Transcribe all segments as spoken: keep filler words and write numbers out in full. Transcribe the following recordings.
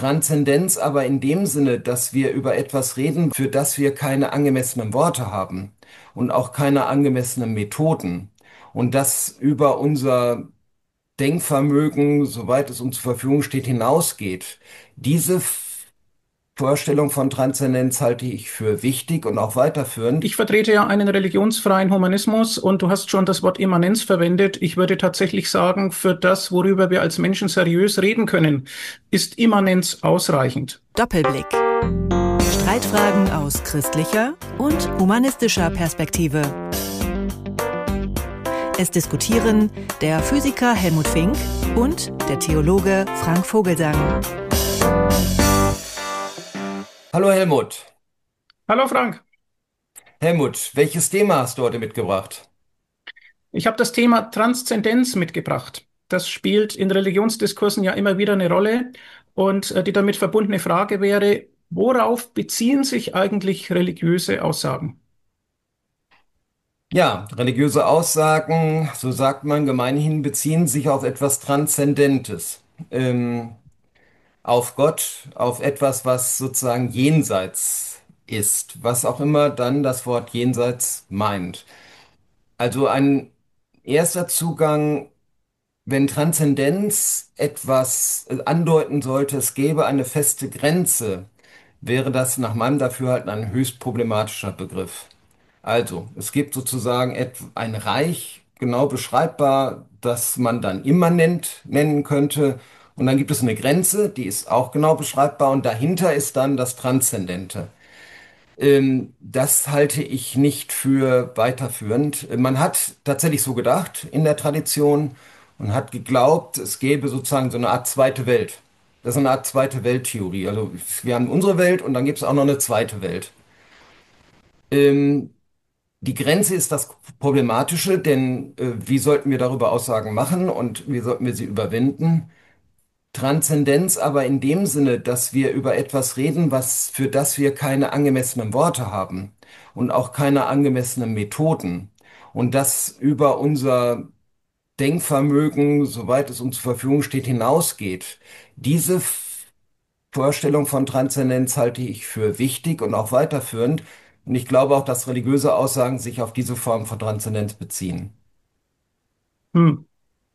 Transzendenz aber in dem Sinne, dass wir über etwas reden, für das wir keine angemessenen Worte haben und auch keine angemessenen Methoden. Und das über unser Denkvermögen, soweit es uns zur Verfügung steht, hinausgeht. Diese F- Vorstellung von Transzendenz halte ich für wichtig und auch weiterführend. Ich vertrete ja einen religionsfreien Humanismus und du hast schon das Wort Immanenz verwendet. Ich würde tatsächlich sagen, für das, worüber wir als Menschen seriös reden können, ist Immanenz ausreichend. Doppelblick. Streitfragen aus christlicher und humanistischer Perspektive. Es diskutieren der Physiker Helmut Fink und der Theologe Frank Vogelsang. Hallo Helmut. Hallo Frank. Helmut, welches Thema hast du heute mitgebracht? Ich habe das Thema Transzendenz mitgebracht. Das spielt in Religionsdiskursen ja immer wieder eine Rolle. Und äh, die damit verbundene Frage wäre, worauf beziehen sich eigentlich religiöse Aussagen? Ja, religiöse Aussagen, so sagt man gemeinhin, beziehen sich auf etwas Transzendentes, ähm, auf Gott, auf etwas, was sozusagen jenseits ist, was auch immer dann das Wort jenseits meint. Also ein erster Zugang, wenn Transzendenz etwas äh, andeuten sollte, es gäbe eine feste Grenze, wäre das nach meinem Dafürhalten ein höchst problematischer Begriff. Also, es gibt sozusagen et- ein Reich, genau beschreibbar, das man dann immanent nennen könnte. Und dann gibt es eine Grenze, die ist auch genau beschreibbar. Und dahinter ist dann das Transzendente. Ähm, das halte ich nicht für weiterführend. Man hat tatsächlich so gedacht in der Tradition und hat geglaubt, es gäbe sozusagen so eine Art zweite Welt. Das ist eine Art zweite Welttheorie. Also wir haben unsere Welt und dann gibt es auch noch eine zweite Welt. Ähm, Die Grenze ist das Problematische, denn äh, wie sollten wir darüber Aussagen machen und wie sollten wir sie überwinden? Transzendenz aber in dem Sinne, dass wir über etwas reden, was, für das wir keine angemessenen Worte haben und auch keine angemessenen Methoden. Und das über unser Denkvermögen, soweit es uns zur Verfügung steht, hinausgeht. Diese F- Vorstellung von Transzendenz halte ich für wichtig und auch weiterführend. Und ich glaube auch, dass religiöse Aussagen sich auf diese Form von Transzendenz beziehen. Hm.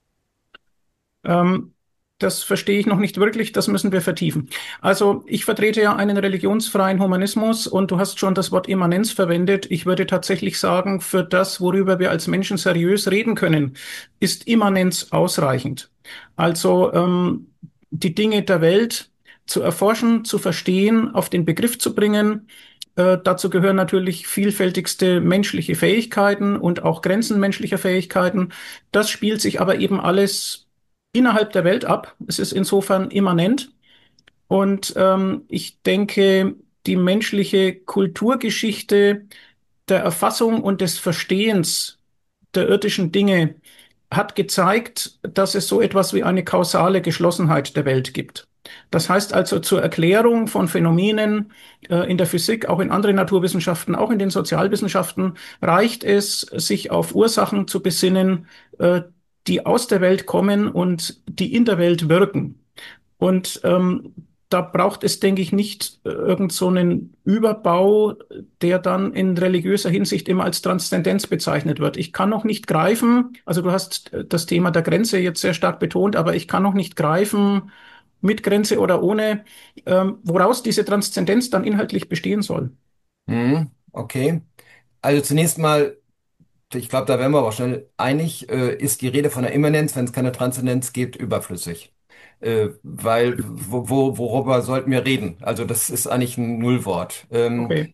Ähm, Das verstehe ich noch nicht wirklich, das müssen wir vertiefen. Also ich vertrete ja einen religionsfreien Humanismus und du hast schon das Wort Immanenz verwendet. Ich würde tatsächlich sagen, für das, worüber wir als Menschen seriös reden können, ist Immanenz ausreichend. Also ähm, die Dinge der Welt zu erforschen, zu verstehen, auf den Begriff zu bringen. Äh, dazu gehören natürlich vielfältigste menschliche Fähigkeiten und auch Grenzen menschlicher Fähigkeiten. Das spielt sich aber eben alles innerhalb der Welt ab. Es ist insofern immanent. Und ähm, ich denke, die menschliche Kulturgeschichte der Erfassung und des Verstehens der irdischen Dinge hat gezeigt, dass es so etwas wie eine kausale Geschlossenheit der Welt gibt. Das heißt also zur Erklärung von Phänomenen äh, in der Physik, auch in anderen Naturwissenschaften, auch in den Sozialwissenschaften, reicht es, sich auf Ursachen zu besinnen, äh, die aus der Welt kommen und die in der Welt wirken. Und ähm, da braucht es, denke ich, nicht äh, irgend so einen Überbau, der dann in religiöser Hinsicht immer als Transzendenz bezeichnet wird. Ich kann noch nicht greifen, also du hast äh, das Thema der Grenze jetzt sehr stark betont, aber ich kann noch nicht greifen, mit Grenze oder ohne, ähm, woraus diese Transzendenz dann inhaltlich bestehen soll. Hm, okay. Also zunächst mal, ich glaube, da wären wir aber schnell einig, äh, ist die Rede von der Immanenz, wenn es keine Transzendenz gibt, überflüssig. Äh, weil, wo, wo, worüber sollten wir reden? Also das ist eigentlich ein Nullwort. Ähm, Okay.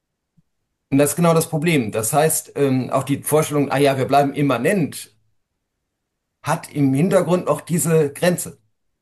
und das ist genau das Problem. Das heißt, ähm, auch die Vorstellung, ah ja, wir bleiben immanent, hat im Hintergrund auch diese Grenze.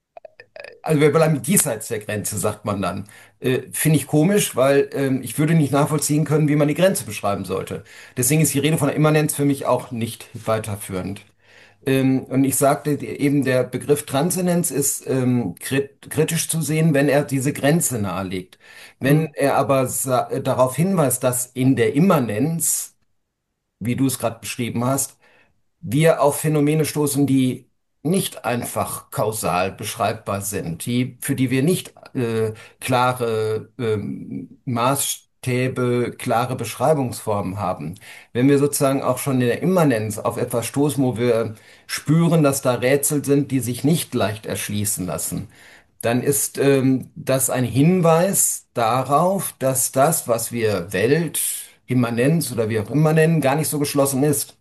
Also wir bleiben diesseits der Grenze, sagt man dann. Äh, finde ich komisch, weil ähm, ich würde nicht nachvollziehen können, wie man die Grenze beschreiben sollte. Deswegen ist die Rede von der Immanenz für mich auch nicht weiterführend. Ähm, und ich sagte die- eben, der Begriff Transzendenz ist ähm, krit kritisch zu sehen, wenn er diese Grenze nahelegt. Hm. Wenn er aber sa- äh, darauf hinweist, dass in der Immanenz, wie du es gerade beschrieben hast, wir auf Phänomene stoßen, die nicht einfach kausal beschreibbar sind, die, für die wir nicht äh, klare ähm, Maßstäbe, klare Beschreibungsformen haben. Wenn wir sozusagen auch schon in der Immanenz auf etwas stoßen, wo wir spüren, dass da Rätsel sind, die sich nicht leicht erschließen lassen, dann ist ähm, das ein Hinweis darauf, dass das, was wir Welt, Immanenz oder wie auch immer nennen, gar nicht so geschlossen ist.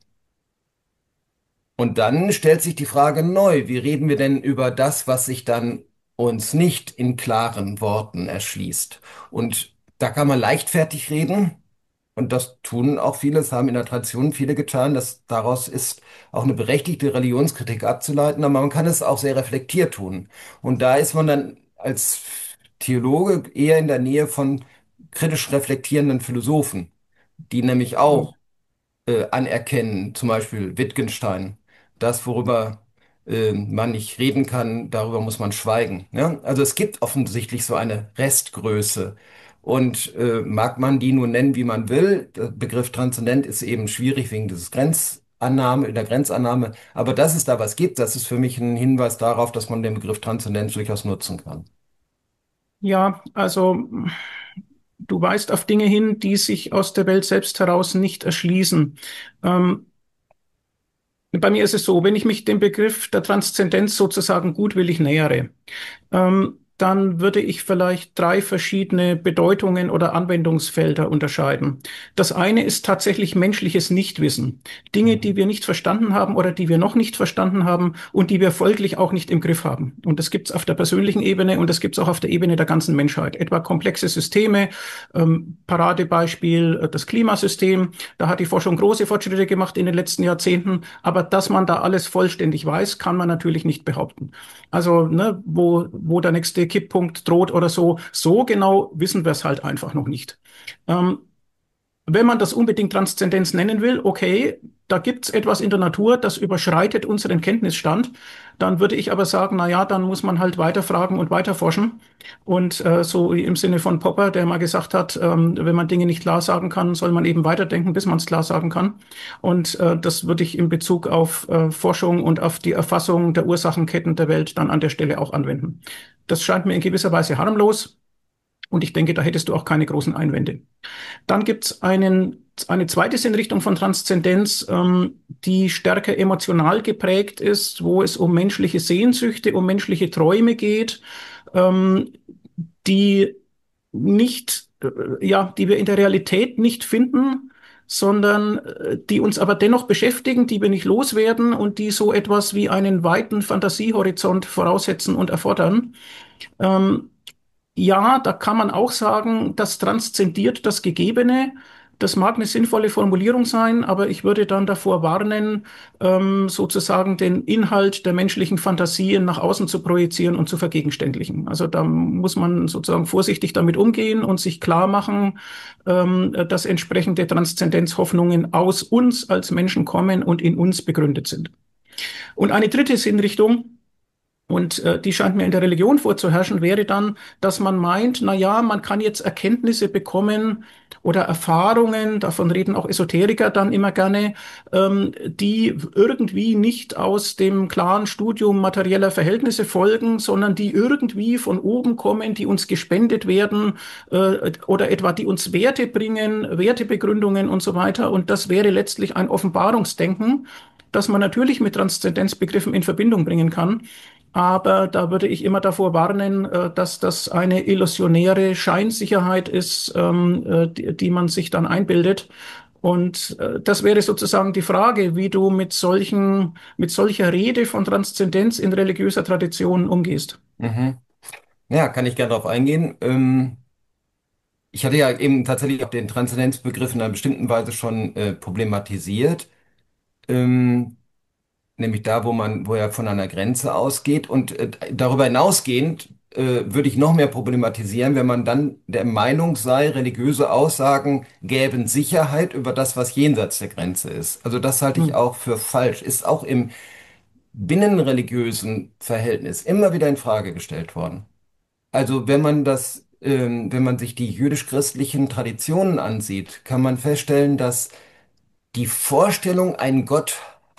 Und dann stellt sich die Frage neu, wie reden wir denn über das, was sich dann uns nicht in klaren Worten erschließt? Und da kann man leichtfertig reden, und das tun auch viele, es haben in der Tradition viele getan, dass daraus ist auch eine berechtigte Religionskritik abzuleiten, aber man kann es auch sehr reflektiert tun. Und da ist man dann als Theologe eher in der Nähe von kritisch reflektierenden Philosophen, die nämlich auch äh, anerkennen, zum Beispiel Wittgenstein. Das, worüber äh, man nicht reden kann, darüber muss man schweigen. Ja? Also es gibt offensichtlich so eine Restgröße. Und äh, mag man die nun nennen, wie man will, der Begriff Transzendent ist eben schwierig wegen dieses Grenzannahme, der Grenzannahme. Aber dass es da was gibt, das ist für mich ein Hinweis darauf, dass man den Begriff Transzendenz durchaus nutzen kann. Ja, also du weist auf Dinge hin, die sich aus der Welt selbst heraus nicht erschließen. Ähm, Bei mir ist es so, wenn ich mich dem Begriff der Transzendenz sozusagen gutwillig nähere, ähm, dann würde ich vielleicht drei verschiedene Bedeutungen oder Anwendungsfelder unterscheiden. Das eine ist tatsächlich menschliches Nichtwissen. Dinge, die Mhm. wir nicht verstanden haben oder die wir noch nicht verstanden haben und die wir folglich auch nicht im Griff haben. Und das gibt es auf der persönlichen Ebene und das gibt es auch auf der Ebene der ganzen Menschheit. Etwa komplexe Systeme, ähm, Paradebeispiel äh, das Klimasystem. Da hat die Forschung große Fortschritte gemacht in den letzten Jahrzehnten. Aber dass man da alles vollständig weiß, kann man natürlich nicht behaupten. Also, ne, wo, wo der nächste Kipppunkt droht oder so, so genau wissen wir es halt einfach noch nicht. Ähm, Wenn man das unbedingt Transzendenz nennen will, okay, da gibt's etwas in der Natur, das überschreitet unseren Kenntnisstand. Dann würde ich aber sagen, na ja, dann muss man halt weiterfragen und weiterforschen. Und äh, so im Sinne von Popper, der mal gesagt hat, ähm, wenn man Dinge nicht klar sagen kann, soll man eben weiterdenken, bis man es klar sagen kann. Und äh, das würde ich in Bezug auf äh, Forschung und auf die Erfassung der Ursachenketten der Welt dann an der Stelle auch anwenden. Das scheint mir in gewisser Weise harmlos. Und ich denke, da hättest du auch keine großen Einwände. Dann gibt es einen, eine zweite Sinnrichtung von Transzendenz, ähm, die stärker emotional geprägt ist, wo es um menschliche Sehnsüchte, um menschliche Träume geht, ähm, die nicht, äh, ja, die wir in der Realität nicht finden, sondern äh, die uns aber dennoch beschäftigen, die wir nicht loswerden und die so etwas wie einen weiten Fantasiehorizont voraussetzen und erfordern. Ähm, ja, da kann man auch sagen, das transzendiert das Gegebene. Das mag eine sinnvolle Formulierung sein, aber ich würde dann davor warnen, ähm, sozusagen den Inhalt der menschlichen Fantasien nach außen zu projizieren und zu vergegenständlichen. Also da muss man sozusagen vorsichtig damit umgehen und sich klar machen, ähm, dass entsprechende Transzendenzhoffnungen aus uns als Menschen kommen und in uns begründet sind. Und eine dritte Sinnrichtung, und äh, die scheint mir in der Religion vorzuherrschen, wäre dann, dass man meint, na ja, man kann jetzt Erkenntnisse bekommen oder Erfahrungen, davon reden auch Esoteriker dann immer gerne, ähm, die irgendwie nicht aus dem klaren Studium materieller Verhältnisse folgen, sondern die irgendwie von oben kommen, die uns gespendet werden äh, oder etwa die uns Werte bringen, Wertebegründungen und so weiter. Und das wäre letztlich ein Offenbarungsdenken, das man natürlich mit Transzendenzbegriffen in Verbindung bringen kann. Aber da würde ich immer davor warnen, äh, dass das eine illusionäre Scheinsicherheit ist, ähm, äh, die, die man sich dann einbildet. Und äh, das wäre sozusagen die Frage, wie du mit solchen, mit solcher Rede von Transzendenz in religiöser Tradition umgehst. Mhm. Ja, kann ich gerne darauf eingehen. Ähm, ich hatte ja eben tatsächlich auch den Transzendenzbegriff in einer bestimmten Weise schon äh, problematisiert. Ähm, Nämlich da, wo man, wo er von einer Grenze ausgeht. Und äh, darüber hinausgehend äh, würde ich noch mehr problematisieren, wenn man dann der Meinung sei, religiöse Aussagen gäben Sicherheit über das, was jenseits der Grenze ist. Also das halte ich Hm. auch für falsch. Ist auch im binnenreligiösen Verhältnis immer wieder in Frage gestellt worden. Also wenn man das, ähm, wenn man sich die jüdisch-christlichen Traditionen ansieht, kann man feststellen, dass die Vorstellung, einen Gott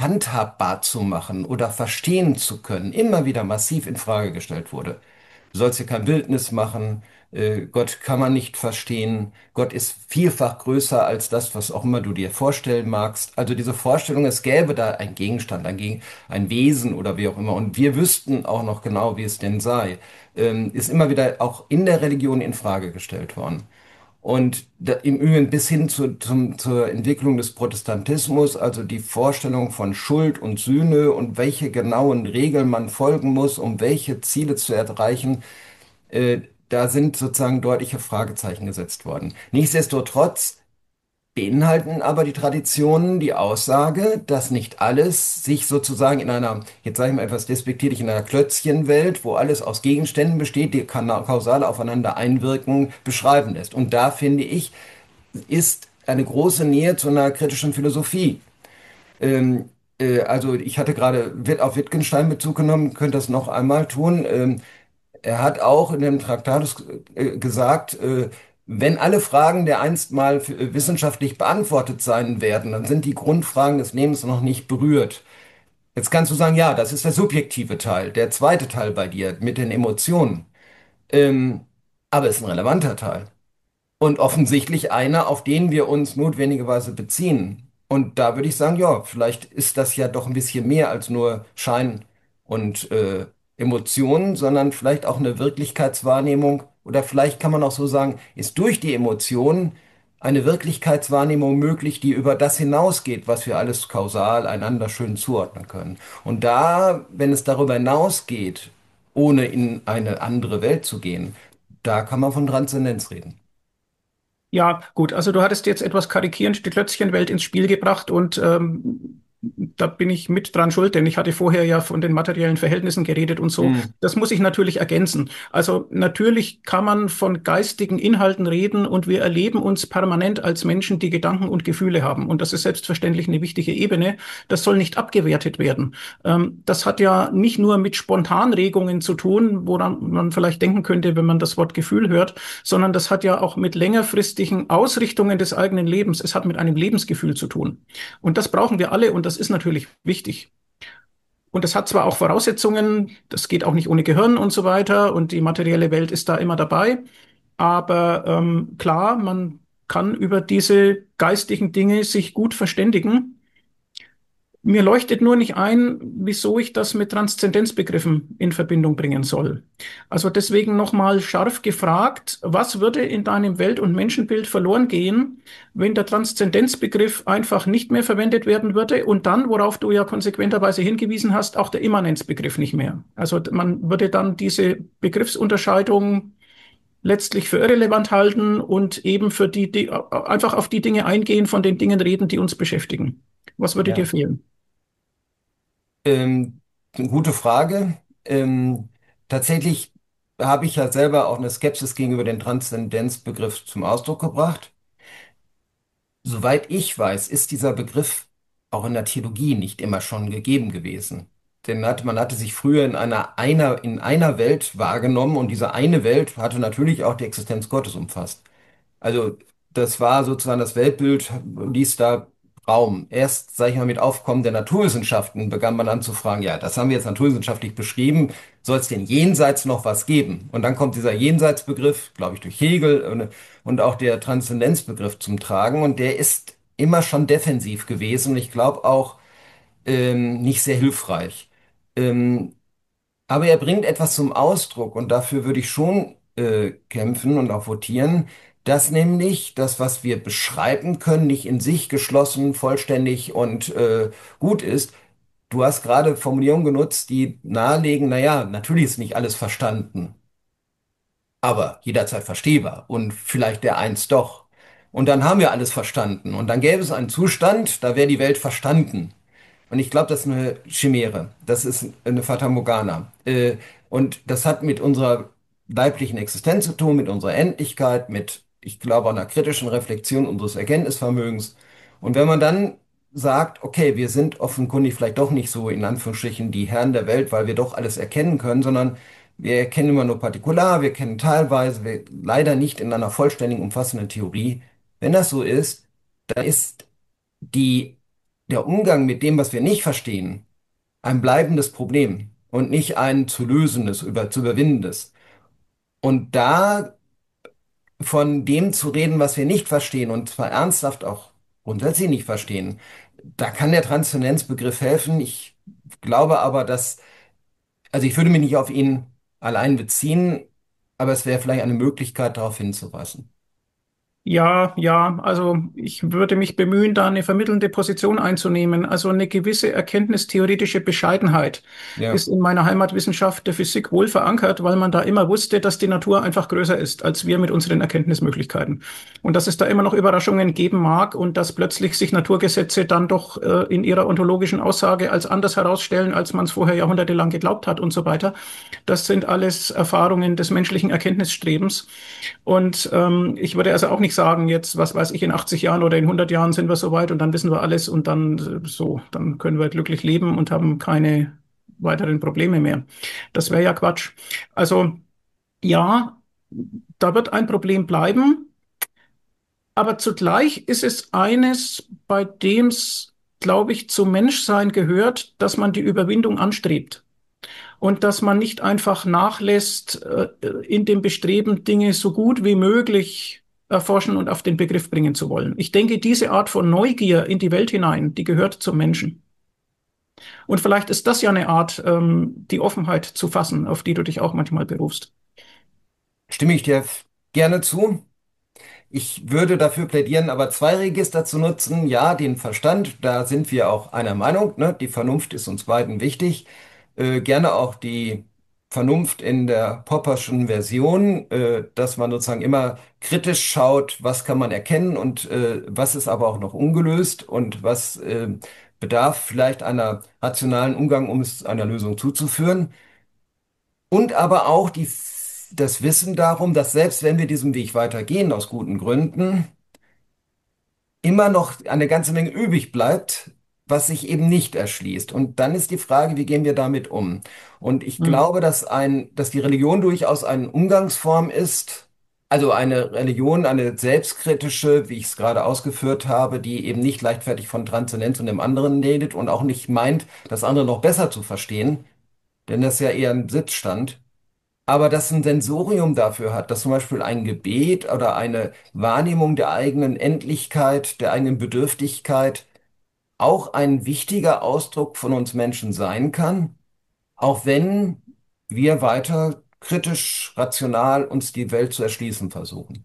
handhabbar zu machen oder verstehen zu können, immer wieder massiv in Frage gestellt wurde. Du sollst hier kein Bildnis machen, äh, Gott kann man nicht verstehen, Gott ist vielfach größer als das, was auch immer du dir vorstellen magst. Also diese Vorstellung, es gäbe da ein Gegenstand, ein, Gegen ein Wesen oder wie auch immer, und wir wüssten auch noch genau, wie es denn sei, ähm, ist immer wieder auch in der Religion in Frage gestellt worden. Und da, im Übrigen bis hin zu, zum, zur Entwicklung des Protestantismus, also die Vorstellung von Schuld und Sühne und welche genauen Regeln man folgen muss, um welche Ziele zu erreichen, äh, da sind sozusagen deutliche Fragezeichen gesetzt worden. Nichtsdestotrotz beinhalten aber die Traditionen die Aussage, dass nicht alles sich sozusagen in einer, jetzt sage ich mal etwas despektierlich, in einer Klötzchenwelt, wo alles aus Gegenständen besteht, die kana- kausal aufeinander einwirken, beschreiben lässt. Und da finde ich, ist eine große Nähe zu einer kritischen Philosophie. Ähm, äh, also ich hatte gerade Witt- auf Wittgenstein Bezug genommen, könnte das noch einmal tun. Ähm, er hat auch in dem Traktatus äh, gesagt, äh, wenn alle Fragen der einst mal f- äh, wissenschaftlich beantwortet sein werden, dann sind die Grundfragen des Lebens noch nicht berührt. Jetzt kannst du sagen, ja, das ist der subjektive Teil, der zweite Teil bei dir mit den Emotionen. Ähm, aber es ist ein relevanter Teil. Und offensichtlich einer, auf den wir uns notwendigerweise beziehen. Und da würde ich sagen, ja, vielleicht ist das ja doch ein bisschen mehr als nur Schein und äh, Emotionen, sondern vielleicht auch eine Wirklichkeitswahrnehmung. Oder vielleicht kann man auch so sagen, ist durch die Emotionen eine Wirklichkeitswahrnehmung möglich, die über das hinausgeht, was wir alles kausal einander schön zuordnen können. Und da, wenn es darüber hinausgeht, ohne in eine andere Welt zu gehen, da kann man von Transzendenz reden. Ja, gut, also du hattest jetzt etwas karikierend die Klötzchenwelt ins Spiel gebracht und ähm, da bin ich mit dran schuld, denn ich hatte vorher ja von den materiellen Verhältnissen geredet und so. Hm. Das muss ich natürlich ergänzen. Also natürlich kann man von geistigen Inhalten reden und wir erleben uns permanent als Menschen, die Gedanken und Gefühle haben. Und das ist selbstverständlich eine wichtige Ebene. Das soll nicht abgewertet werden. Ähm, das hat ja nicht nur mit Spontanregungen zu tun, woran man vielleicht denken könnte, wenn man das Wort Gefühl hört, sondern das hat ja auch mit längerfristigen Ausrichtungen des eigenen Lebens, es hat mit einem Lebensgefühl zu tun. Und das brauchen wir alle und das ist natürlich wichtig. Und das hat zwar auch Voraussetzungen, das geht auch nicht ohne Gehirn und so weiter und die materielle Welt ist da immer dabei, aber ähm, klar, man kann über diese geistigen Dinge sich gut verständigen. Mir leuchtet nur nicht ein, wieso ich das mit Transzendenzbegriffen in Verbindung bringen soll. Also deswegen nochmal scharf gefragt, was würde in deinem Welt- und Menschenbild verloren gehen, wenn der Transzendenzbegriff einfach nicht mehr verwendet werden würde und dann, worauf du ja konsequenterweise hingewiesen hast, auch der Immanenzbegriff nicht mehr. Also man würde dann diese Begriffsunterscheidung letztlich für irrelevant halten und eben für die, die einfach auf die Dinge eingehen, von den Dingen reden, die uns beschäftigen. Was würde dir Ja. fehlen? Ähm, eine gute Frage. Ähm, tatsächlich habe ich ja selber auch eine Skepsis gegenüber dem Transzendenzbegriff zum Ausdruck gebracht. Soweit ich weiß, ist dieser Begriff auch in der Theologie nicht immer schon gegeben gewesen. Denn hat, man hatte sich früher in einer, einer, in einer Welt wahrgenommen und diese eine Welt hatte natürlich auch die Existenz Gottes umfasst. Also das war sozusagen das Weltbild, ließ da Raum. Erst, sage ich mal, mit Aufkommen der Naturwissenschaften begann man an zu fragen, ja, das haben wir jetzt naturwissenschaftlich beschrieben, soll es denn jenseits noch was geben? Und dann kommt dieser Jenseitsbegriff, glaube ich, durch Hegel und, und auch der Transzendenzbegriff zum Tragen und der ist immer schon defensiv gewesen und ich glaube auch ähm, nicht sehr hilfreich. Ähm, aber er bringt etwas zum Ausdruck und dafür würde ich schon äh, kämpfen und auch votieren, dass nämlich das, was wir beschreiben können, nicht in sich geschlossen, vollständig und äh, gut ist. Du hast gerade Formulierungen genutzt, die nahelegen, naja, natürlich ist nicht alles verstanden, aber jederzeit verstehbar und vielleicht der einst doch. Und dann haben wir alles verstanden und dann gäbe es einen Zustand, da wäre die Welt verstanden. Und ich glaube, das ist eine Chimäre. Das ist eine Fata Morgana. Äh, und das hat mit unserer leiblichen Existenz zu tun, mit unserer Endlichkeit, mit, ich glaube, einer kritischen Reflexion unseres Erkenntnisvermögens. Und wenn man dann sagt, okay, wir sind offenkundig vielleicht doch nicht so in Anführungsstrichen die Herren der Welt, weil wir doch alles erkennen können, sondern wir erkennen immer nur partikular, wir kennen teilweise, wir leider nicht in einer vollständigen, umfassenden Theorie. Wenn das so ist, dann ist die der Umgang mit dem, was wir nicht verstehen, ein bleibendes Problem und nicht ein zu lösendes, über, zu überwindendes. Und da von dem zu reden, was wir nicht verstehen, und zwar ernsthaft auch grundsätzlich nicht verstehen, da kann der Transzendenzbegriff helfen. Ich glaube aber, dass, also ich würde mich nicht auf ihn allein beziehen, aber es wäre vielleicht eine Möglichkeit, darauf hinzuweisen. Ja, ja, also ich würde mich bemühen, da eine vermittelnde Position einzunehmen. Also eine gewisse erkenntnistheoretische Bescheidenheit Ja. ist in meiner Heimatwissenschaft der Physik wohl verankert, weil man da immer wusste, dass die Natur einfach größer ist als wir mit unseren Erkenntnismöglichkeiten. Und dass es da immer noch Überraschungen geben mag und dass plötzlich sich Naturgesetze dann doch äh, in ihrer ontologischen Aussage als anders herausstellen, als man es vorher jahrhundertelang geglaubt hat und so weiter. Das sind alles Erfahrungen des menschlichen Erkenntnisstrebens. Und ähm, ich würde also auch nicht sagen, jetzt, was weiß ich, in achtzig Jahren oder in hundert Jahren sind wir soweit und dann wissen wir alles und dann äh, so, dann können wir glücklich leben und haben keine weiteren Probleme mehr. Das wäre ja Quatsch. Also ja, da wird ein Problem bleiben, aber zugleich ist es eines, bei dem es, glaube ich, zum Menschsein gehört, dass man die Überwindung anstrebt und dass man nicht einfach nachlässt äh, in dem Bestreben, Dinge so gut wie möglich erforschen und auf den Begriff bringen zu wollen. Ich denke, diese Art von Neugier in die Welt hinein, die gehört zum Menschen. Und vielleicht ist das ja eine Art, ähm, die Offenheit zu fassen, auf die du dich auch manchmal berufst. Stimme ich dir gerne zu. Ich würde dafür plädieren, aber zwei Register zu nutzen. Ja, den Verstand, da sind wir auch einer Meinung, ne? Die Vernunft ist uns beiden wichtig. Äh, gerne auch die Vernunft in der Popperschen Version, äh, dass man sozusagen immer kritisch schaut, was kann man erkennen und äh, was ist aber auch noch ungelöst und was äh, bedarf vielleicht einer rationalen Umgang, um es einer Lösung zuzuführen. Und aber auch die, das Wissen darum, dass selbst wenn wir diesen Weg weitergehen, aus guten Gründen, immer noch eine ganze Menge übrig bleibt, was sich eben nicht erschließt. Und dann ist die Frage, wie gehen wir damit um? Und ich Hm. glaube, dass ein, dass die Religion durchaus eine Umgangsform ist, also eine Religion, eine selbstkritische, wie ich es gerade ausgeführt habe, die eben nicht leichtfertig von Transzendenz und dem anderen redet und auch nicht meint, das andere noch besser zu verstehen, denn das ist ja eher ein Sitzstand. Aber das ein Sensorium dafür hat, dass zum Beispiel ein Gebet oder eine Wahrnehmung der eigenen Endlichkeit, der eigenen Bedürftigkeit auch ein wichtiger Ausdruck von uns Menschen sein kann, auch wenn wir weiter kritisch, rational uns die Welt zu erschließen versuchen.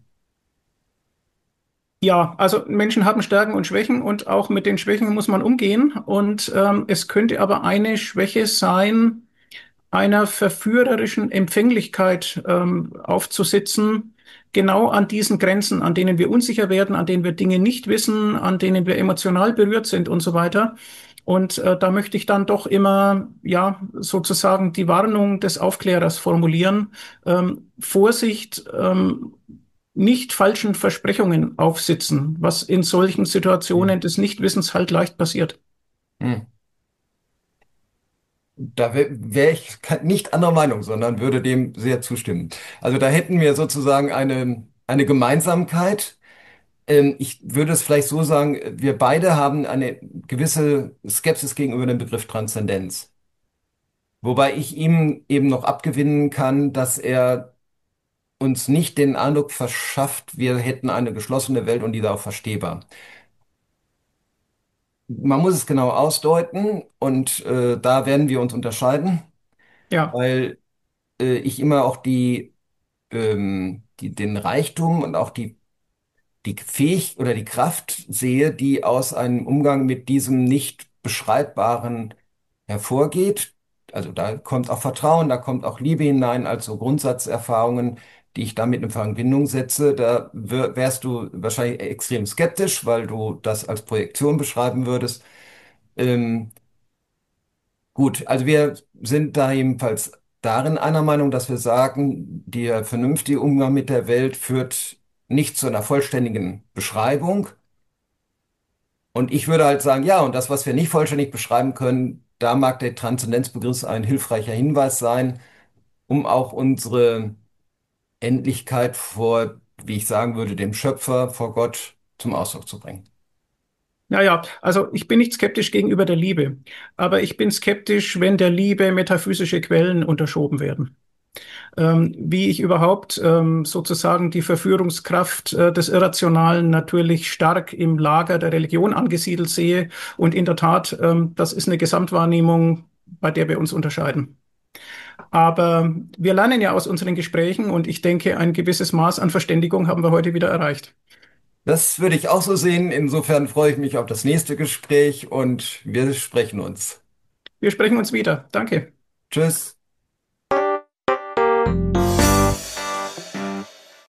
Ja, also Menschen haben Stärken und Schwächen und auch mit den Schwächen muss man umgehen. Und ähm, es könnte aber eine Schwäche sein, einer verführerischen Empfänglichkeit ähm, aufzusitzen, genau an diesen Grenzen, an denen wir unsicher werden, an denen wir Dinge nicht wissen, an denen wir emotional berührt sind und so weiter. Und äh, da möchte ich dann doch immer, ja, sozusagen die Warnung des Aufklärers formulieren. Ähm, Vorsicht, ähm, nicht falschen Versprechungen aufsitzen, was in solchen Hm. Situationen des Nichtwissens halt leicht passiert. Hm. Da wäre wär ich ke- nicht anderer Meinung, sondern würde dem sehr zustimmen. Also da hätten wir sozusagen eine, eine Gemeinsamkeit. Ähm, ich würde es vielleicht so sagen, wir beide haben eine gewisse Skepsis gegenüber dem Begriff Transzendenz. Wobei ich ihm eben noch abgewinnen kann, dass er uns nicht den Eindruck verschafft, wir hätten eine geschlossene Welt und diese auch verstehbar. Man muss es genau ausdeuten und äh, da werden wir uns unterscheiden, Ja, weil äh, ich immer auch die, ähm, die, den Reichtum und auch die die Fähig oder die Kraft sehe, die aus einem Umgang mit diesem nicht beschreibbaren hervorgeht. Also da kommt auch Vertrauen, da kommt auch Liebe hinein, also Grundsatzerfahrungen, die ich damit in Verbindung setze. Da wär- wärst du wahrscheinlich extrem skeptisch, weil du das als Projektion beschreiben würdest. Ähm, gut, also wir sind da jedenfalls darin einer Meinung, dass wir sagen, der vernünftige Umgang mit der Welt führt nicht zu einer vollständigen Beschreibung. Und ich würde halt sagen, ja, und das, was wir nicht vollständig beschreiben können, da mag der Transzendenzbegriff ein hilfreicher Hinweis sein, um auch unsere Endlichkeit vor, wie ich sagen würde, dem Schöpfer, vor Gott zum Ausdruck zu bringen. Naja, also ich bin nicht skeptisch gegenüber der Liebe, aber ich bin skeptisch, wenn der Liebe metaphysische Quellen unterschoben werden. Ähm, wie ich überhaupt ähm, sozusagen die Verführungskraft äh, des Irrationalen natürlich stark im Lager der Religion angesiedelt sehe. Und in der Tat, ähm, das ist eine Gesamtwahrnehmung, bei der wir uns unterscheiden. Aber wir lernen ja aus unseren Gesprächen und ich denke, ein gewisses Maß an Verständigung haben wir heute wieder erreicht. Das würde ich auch so sehen. Insofern freue ich mich auf das nächste Gespräch und wir sprechen uns. Wir sprechen uns wieder. Danke. Tschüss.